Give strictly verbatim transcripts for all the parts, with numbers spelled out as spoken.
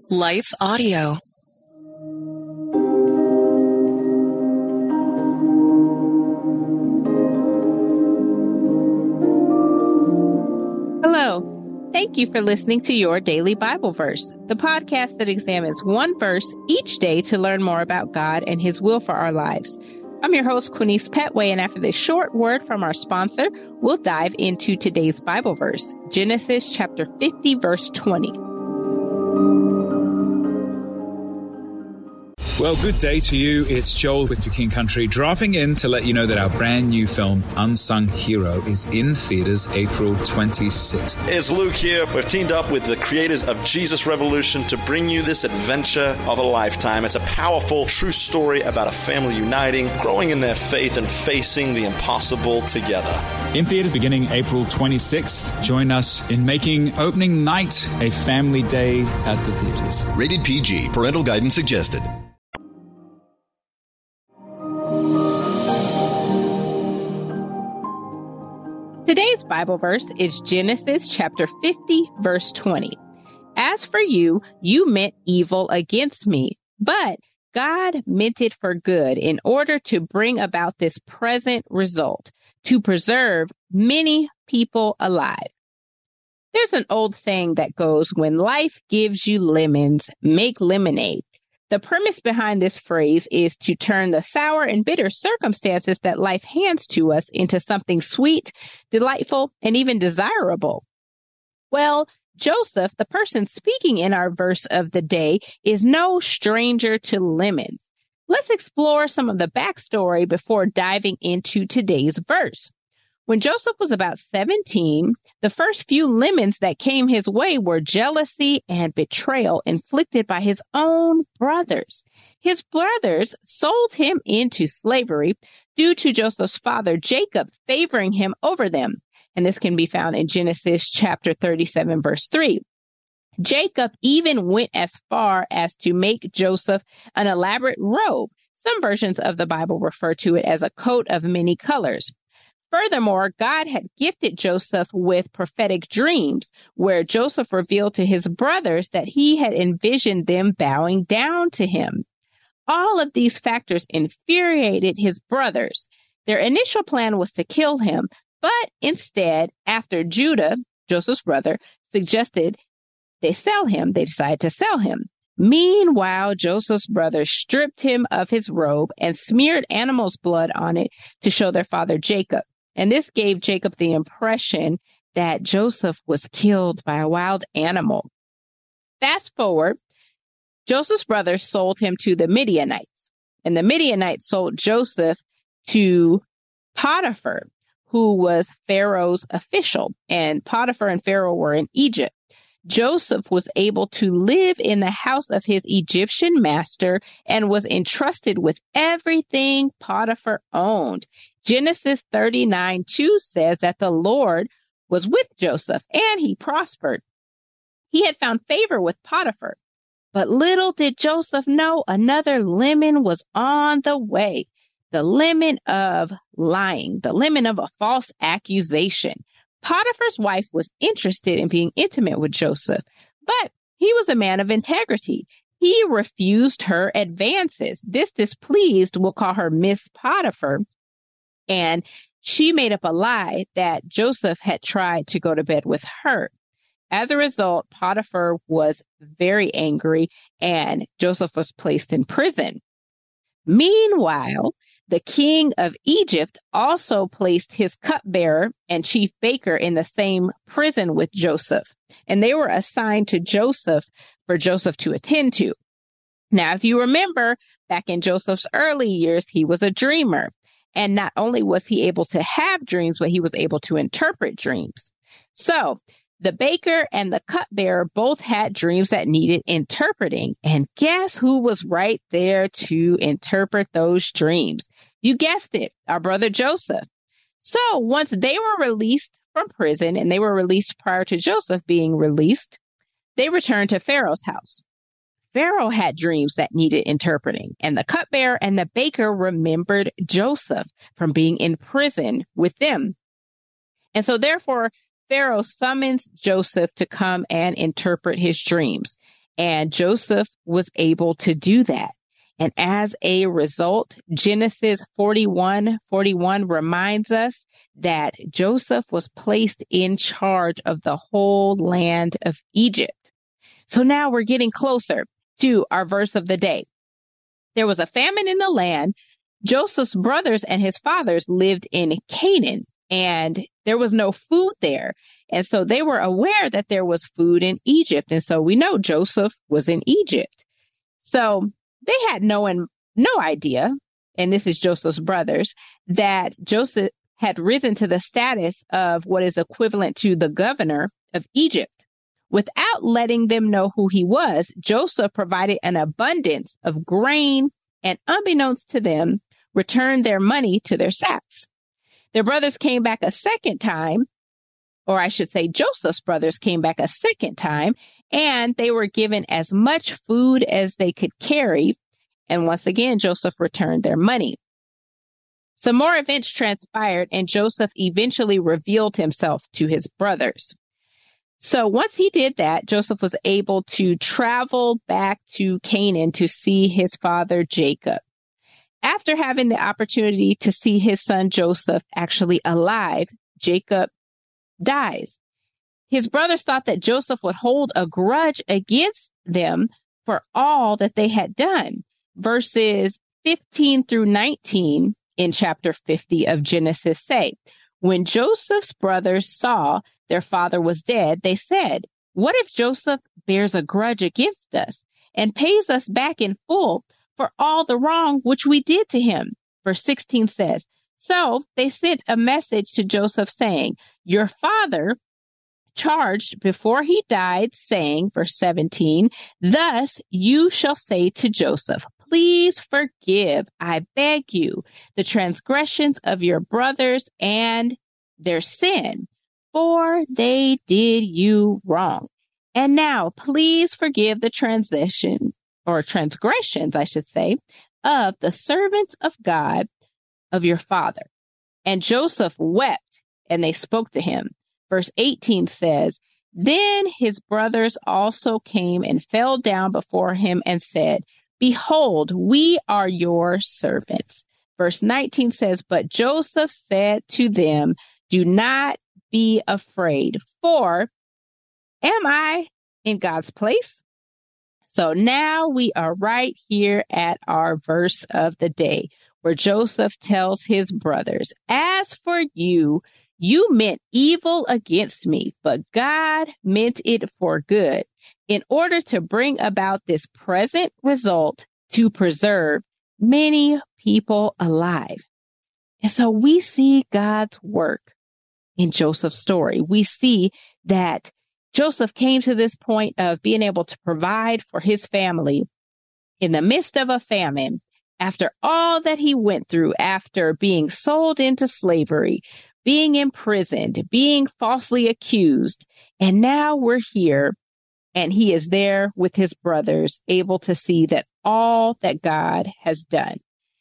Life Audio. Hello. Thank you for listening to Your Daily Bible Verse, the podcast that examines one verse each day to learn more about God and His will for our lives. I'm your host, Quinice Petway, and after this short word from our sponsor, we'll dive into today's Bible verse, Genesis chapter fifty, verse twenty. Well, good day to you. It's Joel with For King Country, dropping in to let you know that our brand new film, Unsung Hero, is in theaters April twenty-sixth. It's Luke here. We've teamed up with the creators of Jesus Revolution to bring you this adventure of a lifetime. It's a powerful, true story about a family uniting, growing in their faith, and facing the impossible together. In theaters beginning April twenty-sixth. Join us in making opening night a family day at the theaters. Rated P G. Parental guidance suggested. Today's Bible verse is Genesis chapter fifty, verse twenty. As for you, you meant evil against me, but God meant it for good in order to bring about this present result, to preserve many people alive. There's an old saying that goes, when life gives you lemons, make lemonade. The premise behind this phrase is to turn the sour and bitter circumstances that life hands to us into something sweet, delightful, and even desirable. Well, Joseph, the person speaking in our verse of the day, is no stranger to lemons. Let's explore some of the backstory before diving into today's verse. When Joseph was about seventeen, the first few lemons that came his way were jealousy and betrayal inflicted by his own brothers. His brothers sold him into slavery due to Joseph's father, Jacob, favoring him over them. And this can be found in Genesis chapter thirty-seven, verse three. Jacob even went as far as to make Joseph an elaborate robe. Some versions of the Bible refer to it as a coat of many colors. Furthermore, God had gifted Joseph with prophetic dreams, where Joseph revealed to his brothers that he had envisioned them bowing down to him. All of these factors infuriated his brothers. Their initial plan was to kill him, but instead, after Judah, Joseph's brother, suggested they sell him, they decided to sell him. Meanwhile, Joseph's brothers stripped him of his robe and smeared animal's blood on it to show their father Jacob. And this gave Jacob the impression that Joseph was killed by a wild animal. Fast forward, Joseph's brothers sold him to the Midianites, and the Midianites sold Joseph to Potiphar, who was Pharaoh's official, and Potiphar and Pharaoh were in Egypt. Joseph was able to live in the house of his Egyptian master and was entrusted with everything Potiphar owned. Genesis thirty-nine two says that the Lord was with Joseph and he prospered. He had found favor with Potiphar, but little did Joseph know another lemon was on the way. The lemon of lying, the lemon of a false accusation. Potiphar's wife was interested in being intimate with Joseph, but he was a man of integrity. He refused her advances. This displeased, we'll call her Miss Potiphar, and she made up a lie that Joseph had tried to go to bed with her. As a result, Potiphar was very angry and Joseph was placed in prison. Meanwhile, the king of Egypt also placed his cupbearer and chief baker in the same prison with Joseph, and they were assigned to Joseph for Joseph to attend to. Now, if you remember, back in Joseph's early years, he was a dreamer, and not only was he able to have dreams, but he was able to interpret dreams. So the baker and the cupbearer both had dreams that needed interpreting. And guess who was right there to interpret those dreams? You guessed it, our brother Joseph. So once they were released from prison, and they were released prior to Joseph being released, they returned to Pharaoh's house. Pharaoh had dreams that needed interpreting, and the cupbearer and the baker remembered Joseph from being in prison with them. And so therefore, Pharaoh summons Joseph to come and interpret his dreams. And Joseph was able to do that. And as a result, Genesis forty-one forty-one reminds us that Joseph was placed in charge of the whole land of Egypt. So now we're getting closer to our verse of the day. There was a famine in the land. Joseph's brothers and his fathers lived in Canaan, and there was no food there. And so they were aware that there was food in Egypt. And so we know Joseph was in Egypt. So they had no, no idea, and this is Joseph's brothers, that Joseph had risen to the status of what is equivalent to the governor of Egypt. Without letting them know who he was, Joseph provided an abundance of grain and, unbeknownst to them, returned their money to their sacks. Their brothers came back a second time, or I should say Joseph's brothers came back a second time, and they were given as much food as they could carry. And once again, Joseph returned their money. Some more events transpired, and Joseph eventually revealed himself to his brothers. So once he did that, Joseph was able to travel back to Canaan to see his father Jacob. After having the opportunity to see his son Joseph actually alive, Jacob dies. His brothers thought that Joseph would hold a grudge against them for all that they had done. Verses fifteen through nineteen in chapter fifty of Genesis say, when Joseph's brothers saw their father was dead, they said, what if Joseph bears a grudge against us and pays us back in full for all the wrong which we did to him? Verse sixteen says, so they sent a message to Joseph saying, your father charged before he died, saying, verse seventeen, thus you shall say to Joseph, please forgive, I beg you, the transgressions of your brothers and their sin, for they did you wrong. And now please forgive the transition or transgressions, I should say, of the servants of God of your father. And Joseph wept, and they spoke to him. Verse eighteen says, then his brothers also came and fell down before him and said, behold, we are your servants. Verse nineteen says, but Joseph said to them, do not be afraid, for am I in God's place? So now we are right here at our verse of the day, where Joseph tells his brothers, as for you, you meant evil against me, but God meant it for good, in order to bring about this present result to preserve many people alive. And so we see God's work in Joseph's story. We see that Joseph came to this point of being able to provide for his family in the midst of a famine, after all that he went through, after being sold into slavery, being imprisoned, being falsely accused. And now we're here, and he is there with his brothers, able to see that all that God has done.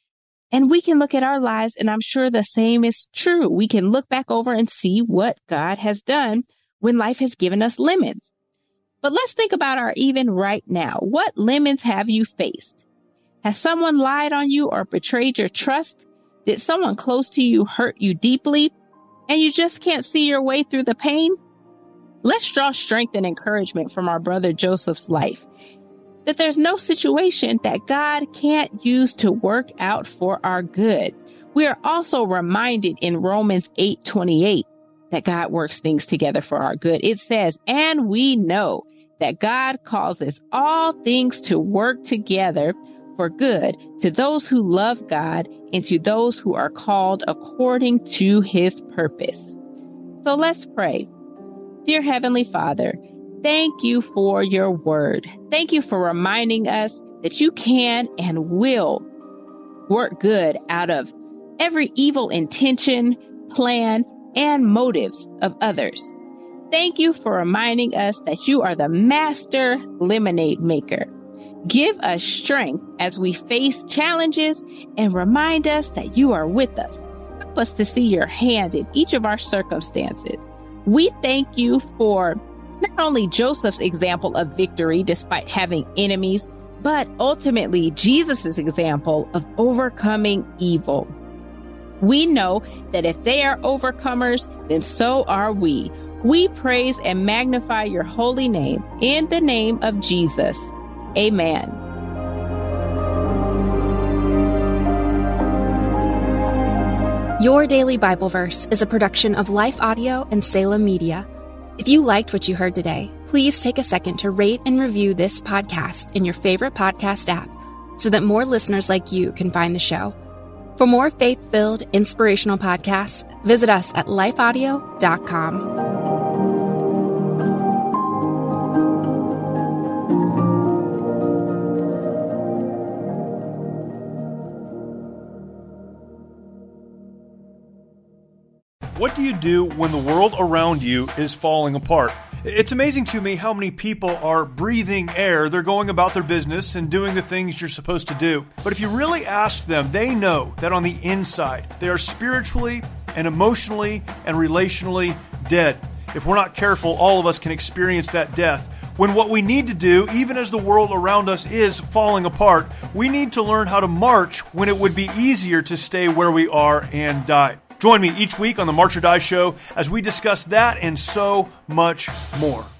And we can look at our lives, and I'm sure the same is true. We can look back over and see what God has done when life has given us lemons. But let's think about our even right now. What lemons have you faced? Has someone lied on you or betrayed your trust? Did someone close to you hurt you deeply and you just can't see your way through the pain? Let's draw strength and encouragement from our brother Joseph's life, that there's no situation that God can't use to work out for our good. We are also reminded in Romans eight twenty-eight that God works things together for our good. It says, and we know that God causes all things to work together for good to those who love God and to those who are called according to his purpose. So let's pray. Dear Heavenly Father, thank you for your word. Thank you for reminding us that you can and will work good out of every evil intention, plan, and motives of others. Thank you for reminding us that you are the master lemonade maker. Give us strength as we face challenges and remind us that you are with us. Help us to see your hand in each of our circumstances. We thank you for Not only Joseph's example of victory despite having enemies, but ultimately Jesus' example of overcoming evil. We know that if they are overcomers, then so are we. We praise and magnify your holy name in the name of Jesus. Amen. Your Daily Bible Verse is a production of Life Audio and Salem Media. If you liked what you heard today, please take a second to rate and review this podcast in your favorite podcast app so that more listeners like you can find the show. For more faith-filled, inspirational podcasts, visit us at life audio dot com. What do you do when the world around you is falling apart? It's amazing to me how many people are breathing air, they're going about their business and doing the things you're supposed to do. But if you really ask them, they know that on the inside, they are spiritually and emotionally and relationally dead. If we're not careful, all of us can experience that death. When what we need to do, even as the world around us is falling apart, we need to learn how to march when it would be easier to stay where we are and die. Join me each week on the March or Die Show as we discuss that and so much more.